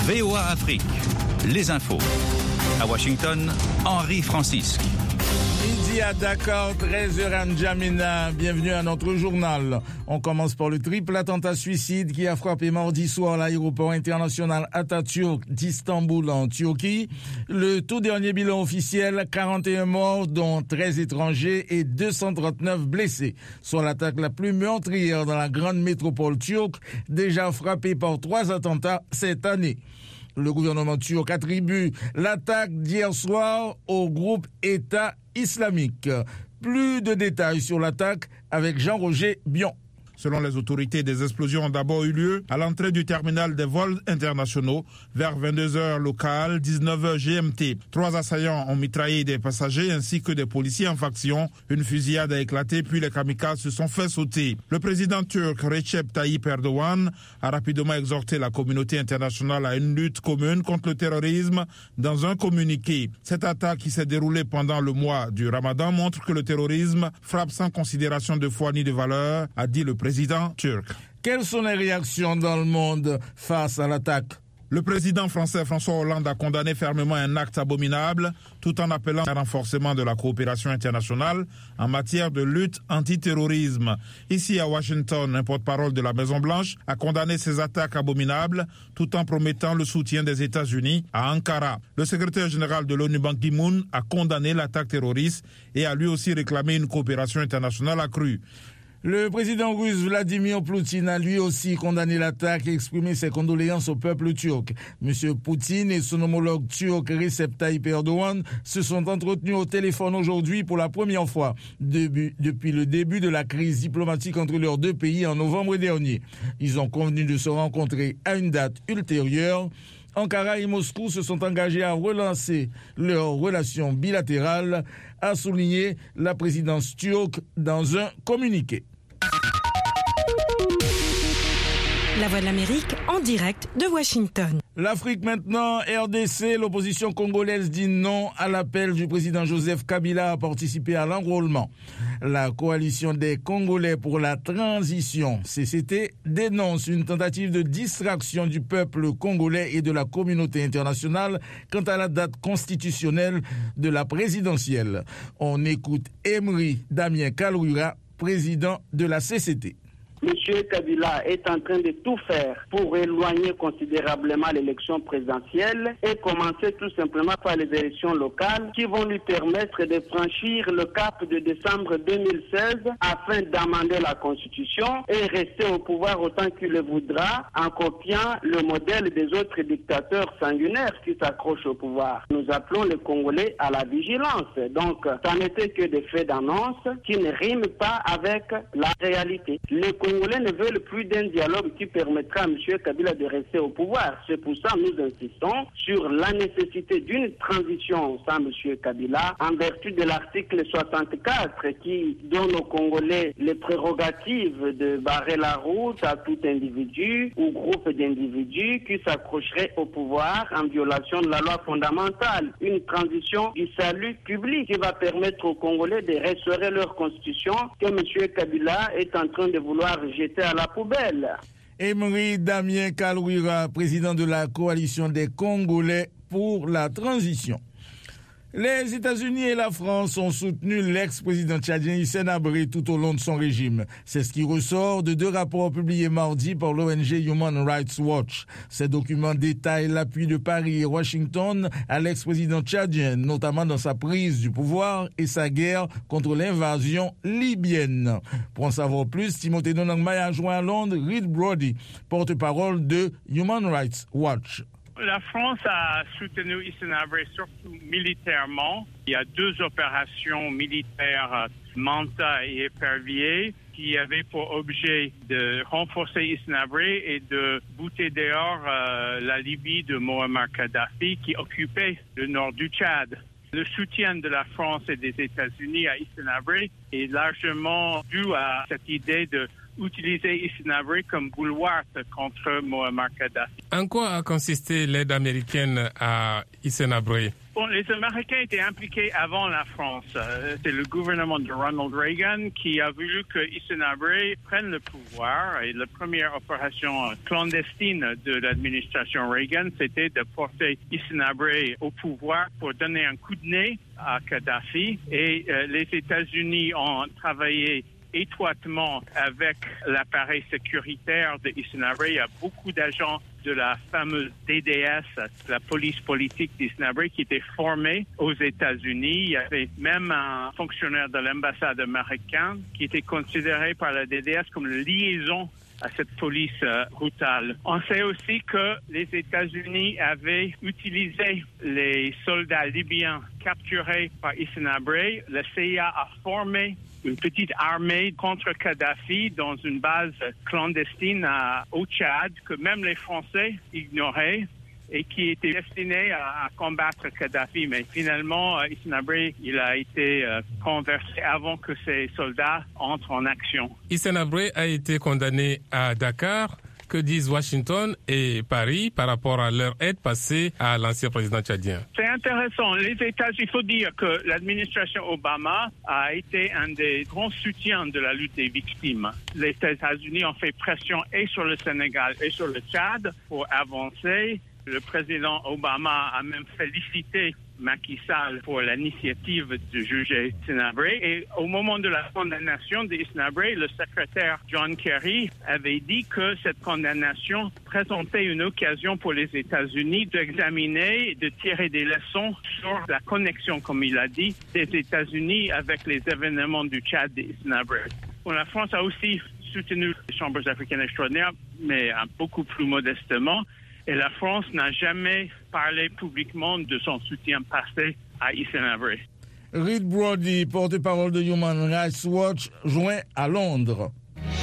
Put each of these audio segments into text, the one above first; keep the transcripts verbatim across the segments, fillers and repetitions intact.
V O A Afrique, les infos. À Washington, Henri Francisque. Midi à Dakar, treize heures à N'Djamena. Bienvenue à notre journal. On commence par le triple attentat suicide qui a frappé mardi soir l'aéroport international Atatürk d'Istanbul en Turquie. Le tout dernier bilan officiel, quarante et un morts, dont treize étrangers et deux cent trente-neuf blessés. Soit l'attaque la plus meurtrière dans la grande métropole turque, déjà frappée par trois attentats cette année. Le gouvernement turc attribue l'attaque d'hier soir au groupe État islamique. Plus de détails sur l'attaque avec Jean-Roger Bion. Selon les autorités, des explosions ont d'abord eu lieu à l'entrée du terminal des vols internationaux vers vingt-deux heures locales, dix-neuf heures G M T. Trois assaillants ont mitraillé des passagers ainsi que des policiers en faction. Une fusillade a éclaté puis les kamikazes se sont fait sauter. Le président turc Recep Tayyip Erdogan a rapidement exhorté la communauté internationale à une lutte commune contre le terrorisme dans un communiqué. Cette attaque qui s'est déroulée pendant le mois du Ramadan montre que le terrorisme frappe sans considération de foi ni de valeur, a dit le président. Président turc. Quelles sont les réactions dans le monde face à l'attaque? Le président français François Hollande a condamné fermement un acte abominable tout en appelant à un renforcement de la coopération internationale en matière de lutte antiterrorisme. Ici à Washington, un porte-parole de la Maison-Blanche a condamné ces attaques abominables tout en promettant le soutien des États-Unis à Ankara. Le secrétaire général de l'ONU Ban Ki-moon a condamné l'attaque terroriste et a lui aussi réclamé une coopération internationale accrue. Le président russe Vladimir Poutine a lui aussi condamné l'attaque et exprimé ses condoléances au peuple turc. Monsieur Poutine et son homologue turc Recep Tayyip Erdogan se sont entretenus au téléphone aujourd'hui pour la première fois depuis, depuis le début de la crise diplomatique entre leurs deux pays en novembre dernier. Ils ont convenu de se rencontrer à une date ultérieure. Ankara et Moscou se sont engagés à relancer leurs relations bilatérales, a souligné la présidence turque dans un communiqué. La Voix de l'Amérique en direct de Washington. L'Afrique maintenant, R D C, l'opposition congolaise dit non à l'appel du président Joseph Kabila à participer à l'enrôlement. La coalition des Congolais pour la transition, C C T, dénonce une tentative de distraction du peuple congolais et de la communauté internationale quant à la date constitutionnelle de la présidentielle. On écoute Emery Damien Kalwira, président de la C C T. Monsieur Kabila est en train de tout faire pour éloigner considérablement l'élection présidentielle et commencer tout simplement par les élections locales qui vont lui permettre de franchir le cap de décembre deux mille seize afin d'amender la Constitution et rester au pouvoir autant qu'il le voudra en copiant le modèle des autres dictateurs sanguinaires qui s'accrochent au pouvoir. Nous appelons les Congolais à la vigilance. Donc, ça n'était que des faits d'annonce qui ne riment pas avec la réalité. Les Les Congolais ne veulent plus d'un dialogue qui permettra à M. Kabila de rester au pouvoir. C'est pour ça que nous insistons sur la nécessité d'une transition sans M. Kabila en vertu de l'article soixante-quatre qui donne aux Congolais les prérogatives de barrer la route à tout individu ou groupe d'individus qui s'accrocherait au pouvoir en violation de la loi fondamentale. Une transition du salut public qui va permettre aux Congolais de restaurer leur constitution que M. Kabila est en train de vouloir jeter à la poubelle. Emery Damien Kalwira, président de la coalition des Congolais pour la transition. Les États-Unis et la France ont soutenu l'ex-président tchadien Hissène Habré tout au long de son régime. C'est ce qui ressort de deux rapports publiés mardi par l'O N G Human Rights Watch. Ces documents détaillent l'appui de Paris et Washington à l'ex-président tchadien, notamment dans sa prise du pouvoir et sa guerre contre l'invasion libyenne. Pour en savoir plus, Timothée Nonangmay a joint à Londres Reed Brody, porte-parole de Human Rights Watch. La France a soutenu Hissène Habré surtout militairement. Il y a deux opérations militaires, Manta et Épervier, qui avaient pour objet de renforcer Hissène Habré et de bouter dehors euh, la Libye de Muammar Kadhafi qui occupait le nord du Tchad. Le soutien de la France et des États-Unis à Hissène Habré est largement dû à cette idée de utilisé Hisn-Abré comme boulevard contre Muammar Kadhafi. En quoi a consisté l'aide américaine à Hisn-Abré? Bon, les Américains étaient impliqués avant la France. Euh, c'est le gouvernement de Ronald Reagan qui a voulu que Hisn-Abré prenne le pouvoir. Et la première opération clandestine de l'administration Reagan, c'était de porter Hisn-Abré au pouvoir pour donner un coup de nez à Kadhafi. Et euh, les États-Unis ont travaillé étroitement avec l'appareil sécuritaire de Hisn-Abré. Il y a beaucoup d'agents de la fameuse D D S, la police politique d'Hisn-Abré, qui était formée aux États-Unis. Il y avait même un fonctionnaire de l'ambassade américaine qui était considéré par la D D S comme une liaison à cette police euh, brutale. On sait aussi que les États-Unis avaient utilisé les soldats libyens capturés par Hisn-Abré. Le C I A a formé une petite armée contre Kadhafi dans une base clandestine à, au Tchad que même les Français ignoraient et qui était destinée à, à combattre Kadhafi. Mais finalement, euh, Hisn-Abré, il a été euh, conversé avant que ses soldats entrent en action. Hisn-Abré a été condamné à Dakar. Que disent Washington et Paris par rapport à leur aide passée à l'ancien président tchadien? C'est intéressant. Les États-Unis, il faut dire que l'administration Obama a été un des grands soutiens de la lutte des victimes. Les États-Unis ont fait pression et sur le Sénégal et sur le Tchad pour avancer. Le président Obama a même félicité Macky Sall pour l'initiative de juger Hisn-Abré. Et au moment de la condamnation d'Hisn-Abré, le secrétaire John Kerry avait dit que cette condamnation présentait une occasion pour les États-Unis d'examiner et de tirer des leçons sur la connexion, comme il a dit, des États-Unis avec les événements du Tchad d'Hisn-Abré. Bon, la France a aussi soutenu les chambres africaines extraordinaires, mais beaucoup plus modestement. Et la France n'a jamais parlé publiquement de son soutien passé à Hisn-Abré. Reed Brody, porte-parole de Human Rights Watch, joint à Londres.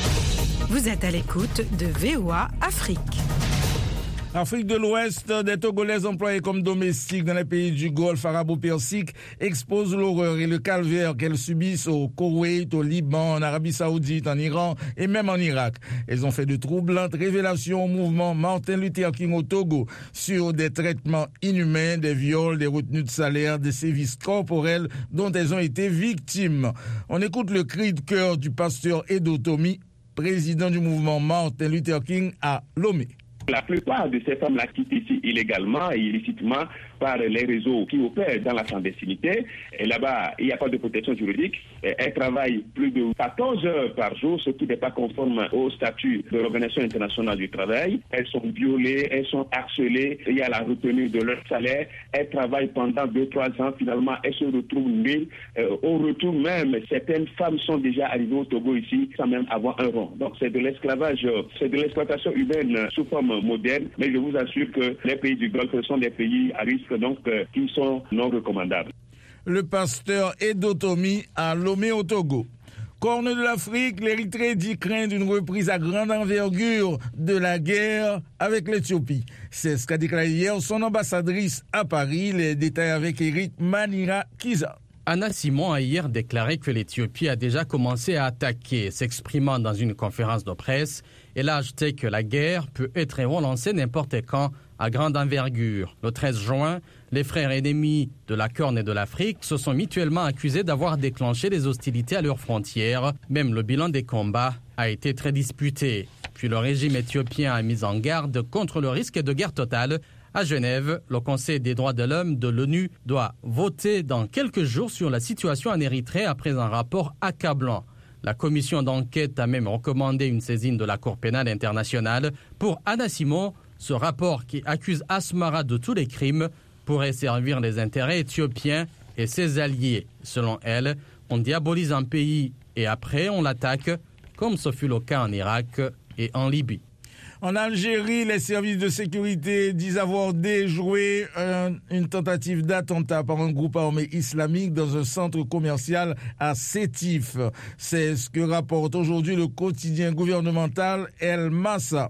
Vous êtes à l'écoute de V O A Afrique. Afrique de l'Ouest, des Togolais employés comme domestiques dans les pays du Golfe arabo-persique exposent l'horreur et le calvaire qu'elles subissent au Koweït, au Liban, en Arabie Saoudite, en Iran et même en Irak. Elles ont fait de troublantes révélations au mouvement Martin Luther King au Togo sur des traitements inhumains, des viols, des retenues de salaire, des sévices corporels dont elles ont été victimes. On écoute le cri de cœur du pasteur Edo Tomi, président du mouvement Martin Luther King à Lomé. La plupart de ces femmes-là quittent ici illégalement et illicitement par les réseaux qui opèrent dans la clandestinité. Et là-bas, il n'y a pas de protection juridique. Et elles travaillent plus de quatorze heures par jour, ce qui n'est pas conforme au statut de l'Organisation internationale du travail. Elles sont violées, elles sont harcelées, il y a la retenue de leur salaire. Elles travaillent pendant deux trois ans, finalement, elles se retrouvent nulles. Euh, au retour même, certaines femmes sont déjà arrivées au Togo ici sans même avoir un rond. Donc c'est de l'esclavage, c'est de l'exploitation humaine sous forme moderne, mais je vous assure que les pays du Golfe sont des pays à risque, donc euh, qui sont non recommandables. Le pasteur Edo Tomi à Lomé au Togo. Corne de l'Afrique, l'Érythrée dit craindre une reprise à grande envergure de la guerre avec l'Éthiopie. C'est ce qu'a déclaré hier son ambassadrice à Paris. Les détails avec Eric Manira Kiza. Anna Simon a hier déclaré que l'Éthiopie a déjà commencé à attaquer. S'exprimant dans une conférence de presse, elle a ajouté que la guerre peut être relancée n'importe quand à grande envergure. Le treize juin, les frères ennemis de la Corne et de l'Afrique se sont mutuellement accusés d'avoir déclenché des hostilités à leurs frontières. Même le bilan des combats a été très disputé. Puis le régime éthiopien a mis en garde contre le risque de guerre totale. À Genève, le Conseil des droits de l'homme de l'ONU doit voter dans quelques jours sur la situation en Érythrée après un rapport accablant. La commission d'enquête a même recommandé une saisine de la Cour pénale internationale. Pour Anna Simon, ce rapport qui accuse Asmara de tous les crimes pourrait servir les intérêts éthiopiens et ses alliés. Selon elle, on diabolise un pays et après on l'attaque, comme ce fut le cas en Irak et en Libye. En Algérie, les services de sécurité disent avoir déjoué un, une tentative d'attentat par un groupe armé islamique dans un centre commercial à Sétif. C'est ce que rapporte aujourd'hui le quotidien gouvernemental El Massa.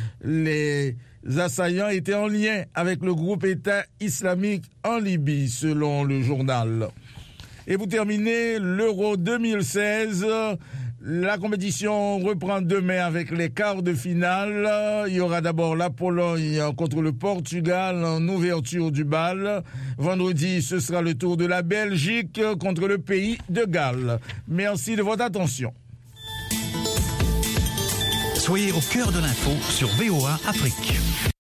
Les assaillants étaient en lien avec le groupe État islamique en Libye, selon le journal. Et vous terminez l'Euro deux mille seize. La compétition reprend demain avec les quarts de finale. Il y aura d'abord la Pologne contre le Portugal en ouverture du bal. Vendredi, ce sera le tour de la Belgique contre le pays de Galles. Merci de votre attention. Soyez au cœur de l'info sur V O A Afrique.